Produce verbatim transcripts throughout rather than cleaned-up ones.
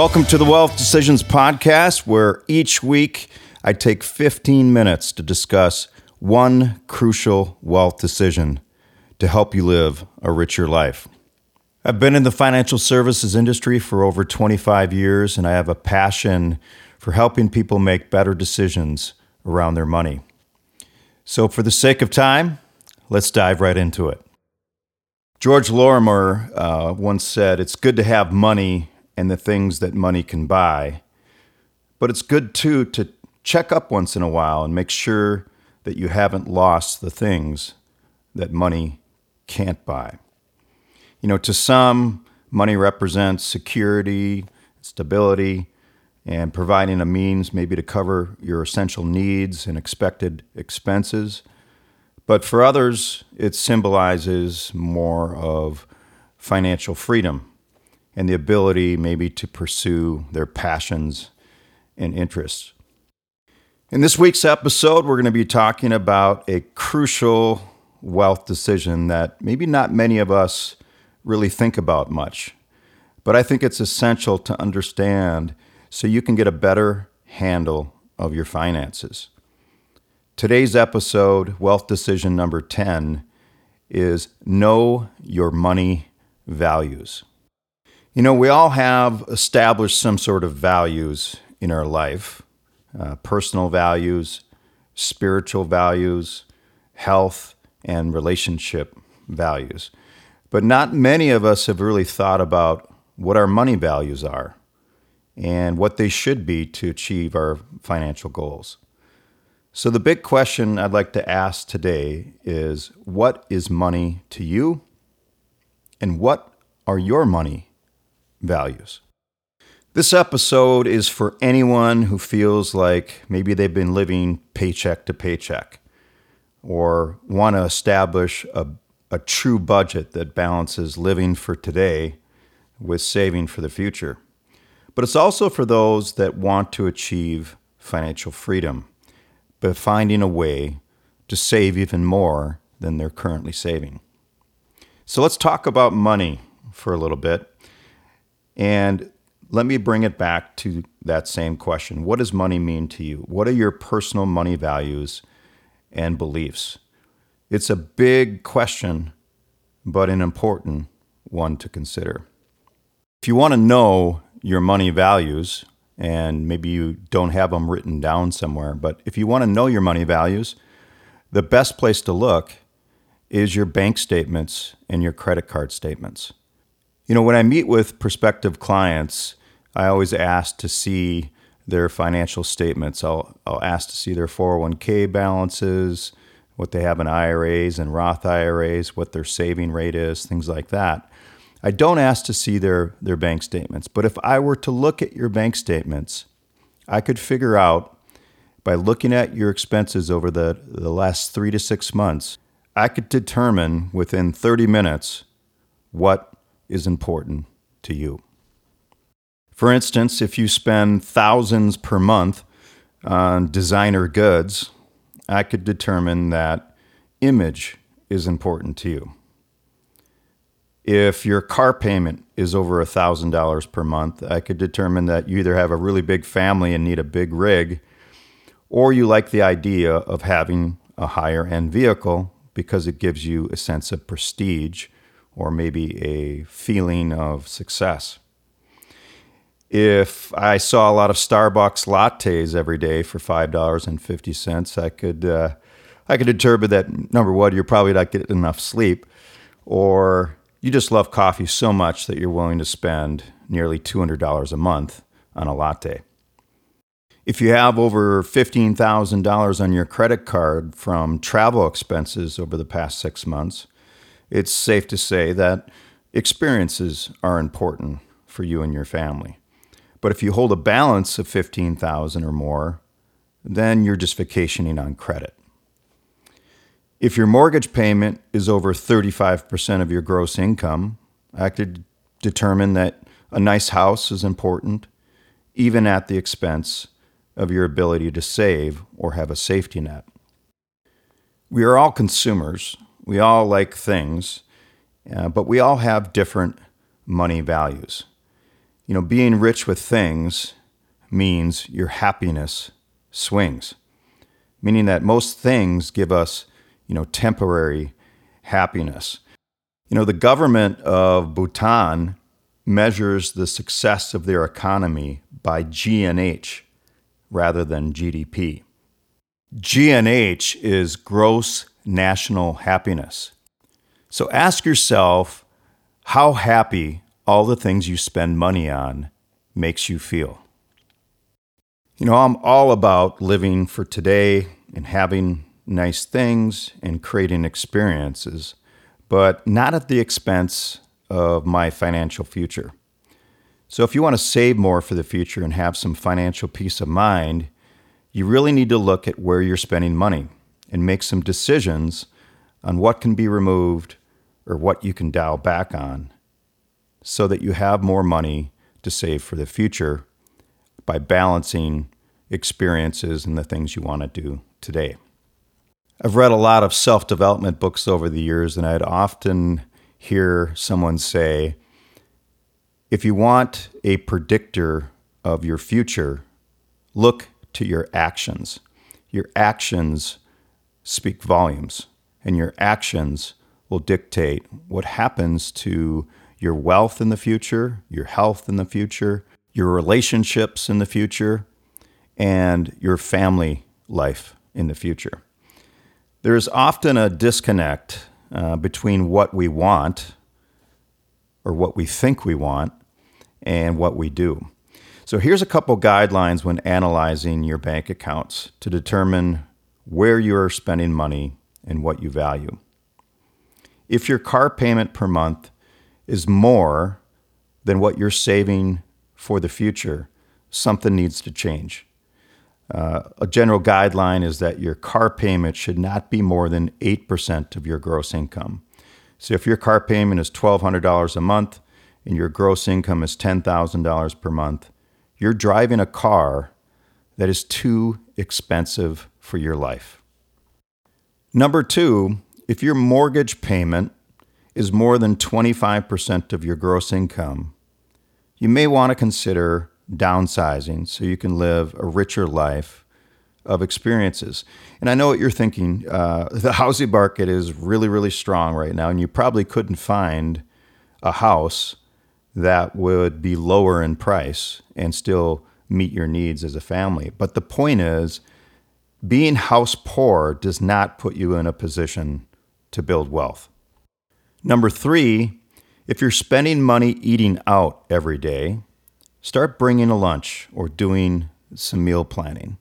Welcome to the Wealth Decisions Podcast, where each week I take fifteen minutes to discuss one crucial wealth decision to help you live a richer life. I've been in the financial services industry for over twenty-five years, and I have a passion for helping people make better decisions around their money. So for the sake of time, let's dive right into it. George Lorimer uh, once said, "It's good to have money and the things that money can buy, but it's good too to check up once in a while and make sure that you haven't lost the things that money can't buy." You know, to some, money represents security, stability, and providing a means maybe to cover your essential needs and expected expenses. But for others, it symbolizes more of financial freedom and the ability maybe to pursue their passions and interests. In this week's episode, we're going to be talking about a crucial wealth decision that maybe not many of us really think about much, but I think it's essential to understand so you can get a better handle of your finances. Today's episode, wealth decision number ten, is know your money values. You know, we all have established some sort of values in our life, uh, personal values, spiritual values, health, and relationship values. But not many of us have really thought about what our money values are and what they should be to achieve our financial goals. So the big question I'd like to ask today is, what is money to you? And what are your money values? This episode is for anyone who feels like maybe they've been living paycheck to paycheck or want to establish a, a true budget that balances living for today with saving for the future. But it's also for those that want to achieve financial freedom, but finding a way to save even more than they're currently saving. So let's talk about money for a little bit. And let me bring it back to that same question. What does money mean to you? What are your personal money values and beliefs? It's a big question, but an important one to consider. If you want to know your money values, and maybe you don't have them written down somewhere, but if you want to know your money values, the best place to look is your bank statements and your credit card statements. You know, when I meet with prospective clients, I always ask to see their financial statements. I'll, I'll ask to see their four oh one k balances, what they have in I R As and Roth I R As, what their saving rate is, things like that. I don't ask to see their, their bank statements, but if I were to look at your bank statements, I could figure out by looking at your expenses over the, the last three to six months, I could determine within thirty minutes what is important to you. For instance, if you spend thousands per month on designer goods, I could determine that image is important to you. If your car payment is over one thousand dollars per month, I could determine that you either have a really big family and need a big rig, or you like the idea of having a higher end vehicle because it gives you a sense of prestige or maybe a feeling of success. If I saw a lot of Starbucks lattes every day for five dollars and fifty cents, I could uh, I could determine that, number one, you're probably not getting enough sleep, or you just love coffee so much that you're willing to spend nearly two hundred dollars a month on a latte. If you have over fifteen thousand dollars on your credit card from travel expenses over the past six months, it's safe to say that experiences are important for you and your family. But if you hold a balance of fifteen thousand dollars or more, then you're just vacationing on credit. If your mortgage payment is over thirty-five percent of your gross income, I could determine that a nice house is important, even at the expense of your ability to save or have a safety net. We are all consumers. We all like things, uh, but we all have different money values. You know, being rich with things means your happiness swings, meaning that most things give us, you know, temporary happiness. You know, the government of Bhutan measures the success of their economy by G N H rather than G D P. G N H is gross national happiness. So ask yourself how happy all the things you spend money on makes you feel. You know, I'm all about living for today and having nice things and creating experiences, but not at the expense of my financial future. So if you want to save more for the future and have some financial peace of mind, you really need to look at where you're spending money and make some decisions on what can be removed or what you can dial back on so that you have more money to save for the future by balancing experiences and the things you want to do today. I've read a lot of self-development books over the years, and I'd often hear someone say, if you want a predictor of your future, look to your actions. Your actions speak volumes, and your actions will dictate what happens to your wealth in the future, your health in the future, your relationships in the future, and your family life in the future. There is often a disconnect uh, between what we want or what we think we want and what we do. So here's a couple guidelines when analyzing your bank accounts to determine where you're spending money and what you value. If your car payment per month is more than what you're saving for the future, something needs to change. Uh, a general guideline is that your car payment should not be more than eight percent of your gross income. So if your car payment is twelve hundred dollars a month and your gross income is ten thousand dollars per month, you're driving a car that is too expensive for your life. Number two, if your mortgage payment is more than twenty-five percent of your gross income, you may want to consider downsizing so you can live a richer life of experiences. And I know what you're thinking. Uh, the housing market is really, really strong right now, and you probably couldn't find a house that would be lower in price and still meet your needs as a family. But the point is, being house poor does not put you in a position to build wealth. Number three, if you're spending money eating out every day, start bringing a lunch or doing some meal planning.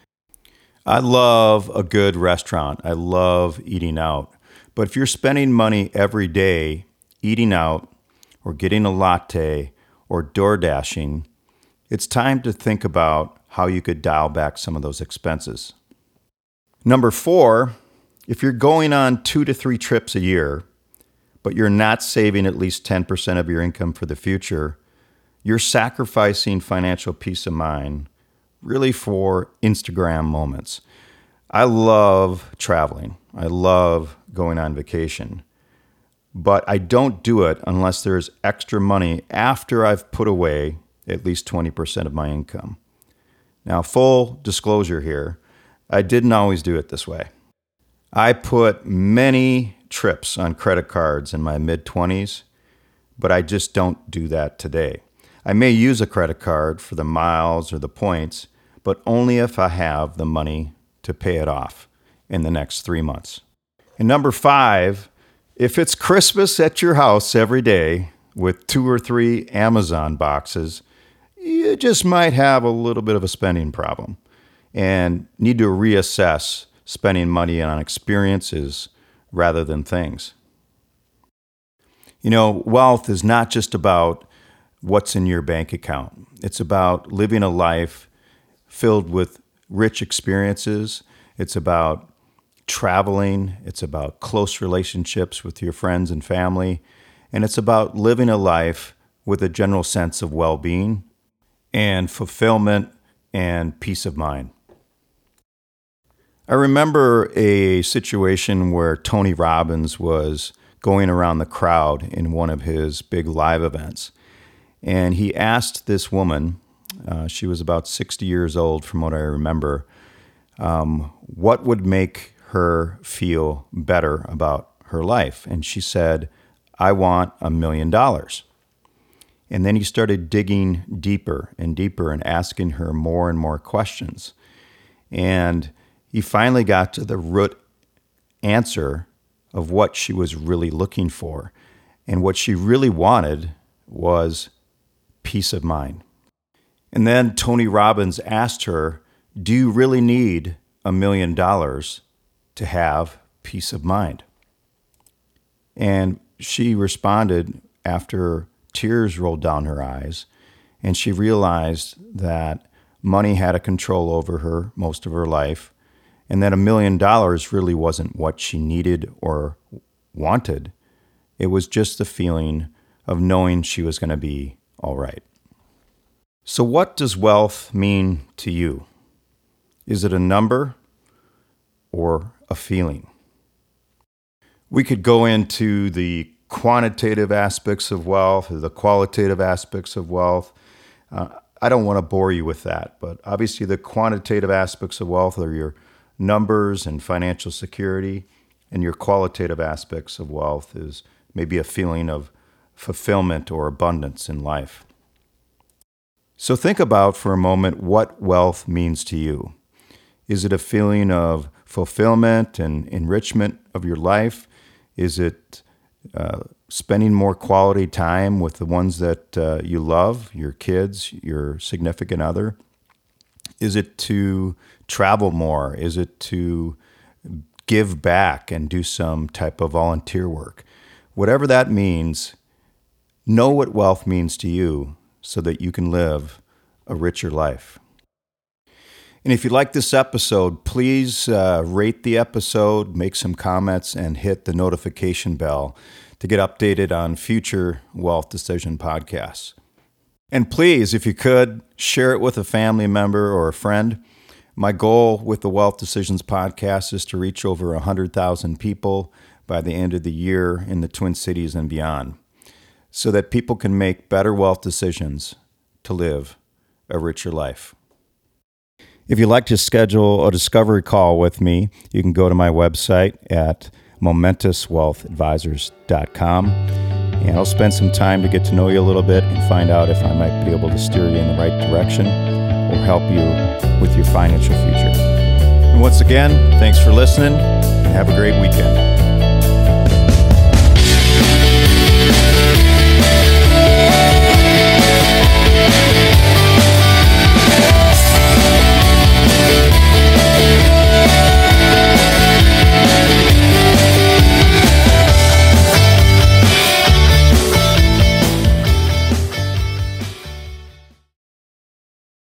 I love a good restaurant. I love eating out. But if you're spending money every day eating out or getting a latte or door dashing, it's time to think about how you could dial back some of those expenses. Number four, if you're going on two to three trips a year, but you're not saving at least ten percent of your income for the future, you're sacrificing financial peace of mind really for Instagram moments. I love traveling. I love going on vacation. But I don't do it unless there's extra money after I've put away at least twenty percent of my income. Now, full disclosure here, I didn't always do it this way. I put many trips on credit cards in my mid-twenties, but I just don't do that today. I may use a credit card for the miles or the points, but only if I have the money to pay it off in the next three months. And number five, if it's Christmas at your house every day with two or three Amazon boxes, you just might have a little bit of a spending problem and need to reassess spending money on experiences rather than things. You know, wealth is not just about what's in your bank account. It's about living a life filled with rich experiences. It's about traveling. It's about close relationships with your friends and family. And it's about living a life with a general sense of well-being and fulfillment and peace of mind. I remember a situation where Tony Robbins was going around the crowd in one of his big live events. And he asked this woman, uh, she was about sixty years old from what I remember, um, what would make her feel better about her life. And she said, I want a million dollars. And then he started digging deeper and deeper and asking her more and more questions. And he finally got to the root answer of what she was really looking for. And what she really wanted was peace of mind. And then Tony Robbins asked her, do you really need a million dollars to have peace of mind? And she responded after tears rolled down her eyes, and she realized that money had a control over her most of her life, and that a million dollars really wasn't what she needed or wanted. It was just the feeling of knowing she was going to be all right. So what does wealth mean to you? Is it a number or a feeling? We could go into the quantitative aspects of wealth or the qualitative aspects of wealth. Uh, I don't want to bore you with that, but obviously the quantitative aspects of wealth are your numbers and financial security, and your qualitative aspects of wealth is maybe a feeling of fulfillment or abundance in life. So think about for a moment what wealth means to you. Is it a feeling of fulfillment and enrichment of your life? Is it uh, spending more quality time with the ones that uh, you love, your kids, your significant other? Is it to travel more? Is it to give back and do some type of volunteer work? Whatever that means, know what wealth means to you so that you can live a richer life. And if you like this episode, please uh, rate the episode, make some comments, and hit the notification bell to get updated on future Wealth Decision podcasts. And please, if you could, share it with a family member or a friend. My goal with the Wealth Decisions podcast is to reach over one hundred thousand people by the end of the year in the Twin Cities and beyond, so that people can make better wealth decisions to live a richer life. If you'd like to schedule a discovery call with me, you can go to my website at momentous wealth advisors dot com, and I'll spend some time to get to know you a little bit and find out if I might be able to steer you in the right direction or help you with your financial future. And once again, thanks for listening, and have a great weekend.